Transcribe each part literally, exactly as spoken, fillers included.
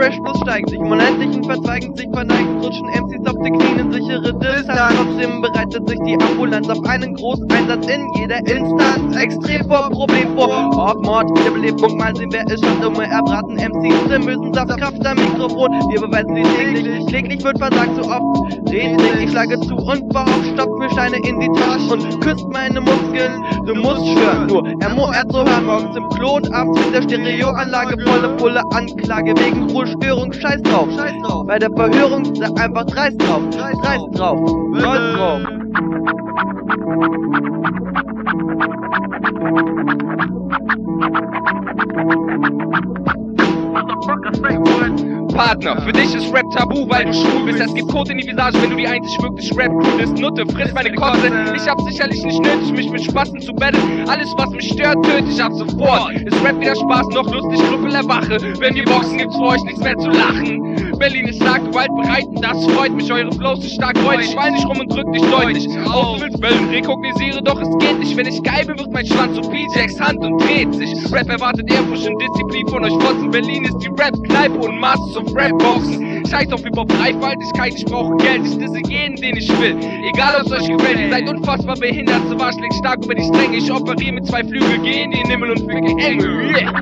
Crashfluss steigen sich, monatlichen verzweigen sich, verneigen, rutschen M Cs auf die Knien in sichere Distanz. Trotzdem bereitet sich die Ambulanz auf einen Großeinsatz in jeder Instanz. Extrem vor Problem vor, auf Mord, Wiederbelebung, mal sehen wer ist schon dumme erbraten M Cs im bösen Saftkraft am Mikrofon. Wir beweisen sie täglich, täglich wird versagt so oft. Redlich, ich schlage zu und baue auf, stopf mir Steine in die Tasche und küsst meine Muskeln. Du musst schwören, nur M O R zu hören, morgens im Klo und abends mit der Stereoanlage, volle Pulle Anklage wegen Ruhestörung, scheiß drauf, scheiß drauf. Bei der Verhörung sag einfach dreist drauf, dreist drauf, stolz drauf. Partner, für dich ist Rap tabu, weil du schwul bist. Es gibt Code in die Visage, wenn du die einzig wirklich Rap-Crew bist. Nutte, friss meine Kotze. Ich hab sicherlich nicht nötig, mich mit Spasten zu battlen. Alles, was mich stört, töte ich ab sofort. Ist Rap wieder Spaß, noch lustig, Krüppel erwache. Wenn wir boxen, gibt's für euch nichts mehr zu lachen. Berlin ist stark, gewaltbereitend, das freut mich. Eure Flows sind stark freudig, schwein nicht rum und drück dich deutlich. Auf du willst Wellen, rekognisiere, doch es geht nicht. Wenn ich geil bin, wird mein Schwanz zu P Js Hand und dreht sich. Rap erwartet Ehrfurcht und Disziplin von euch Fotzen. Berlin ist die Rap-Kneipe und Masters of Rap-Boxen. Scheiß auf Hip-Hop-Dreifaltigkeit, ich brauche Geld, ich disse jeden, den ich will. Egal, ob's euch gefällt, ihr seid unfassbar behindert. So war schlägt stark über die Stränge, ich operiere mit zwei Flügel, geh in den Himmel und ficke Engel. Yeah.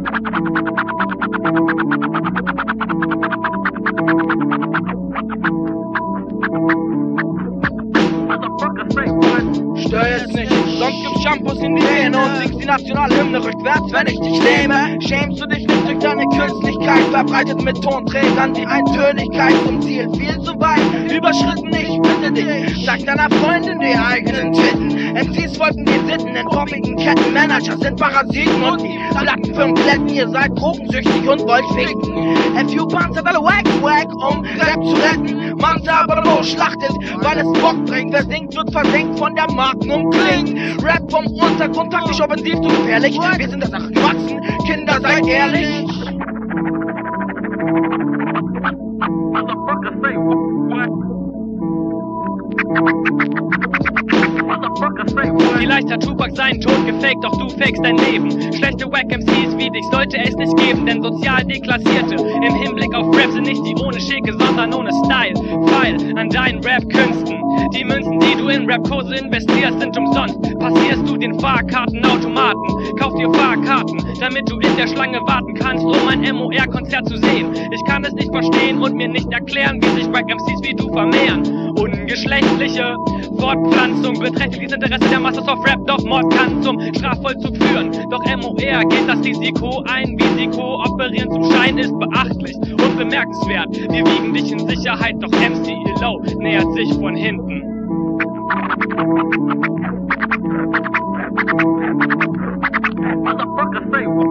Stör jetzt nicht, sonst gibt's Shampoos in die Zähne und singst die Nationalhymne rückwärts, wenn ich dich nehme. Schämst du dich nicht durch deine Künstlichkeit, verbreitet mit Tonträgern die Eintönigkeit zum Ziel viel zu weit überschritten, ich bitte dich, sag deiner Freundin die eigenen Titten. M Cs folgen den Sitten in poppigen Ketten, Manager sind Parasiten und die Platten fünf Kletten, ihr seid drogensüchtig und wollt ficken. F U Punks hat alle wack, wack, um Rap zu retten. Man's aber nur schlachtet, weil es Bock bringt, wer singt, wird versenkt von der Magnum Kling. Rap vom Untergrund, taktisch offensiv zu gefährlich. Wir sind das Sache gewachsen, Kinder, seid ehrlich. Vielleicht hat Tupac seinen Tod gefaked, doch du fakest dein Leben. Schlechte Wack-M Cs wie dich sollte es nicht geben, denn sozial Deklassierte im Hinblick auf Rap sind nicht die ohne Schicke, sondern ohne Style. Feil an deinen Rap-Künsten. Die Münzen, die du in Rap-Kurse investierst, sind umsonst. Passierst du den Fahrkartenautomaten, kauf dir Fahrkarten, damit du in der Schlange warten kannst, um ein M O R-Konzert zu sehen. Ich kann es nicht verstehen und mir nicht erklären, wie sich Wack-M Cs wie du vermehren. Ungeschlechtliche Fortpflanzung beträchtlich das Interesse der Masters of Rap, doch Mord kann zum Strafvollzug führen. Doch M O R geht das Risiko ein, Risiko operieren zum Schein ist beachtlich und bemerkenswert. Wir wiegen dich in Sicherheit, doch M C Low nähert sich von hinten. Motherfucker say what?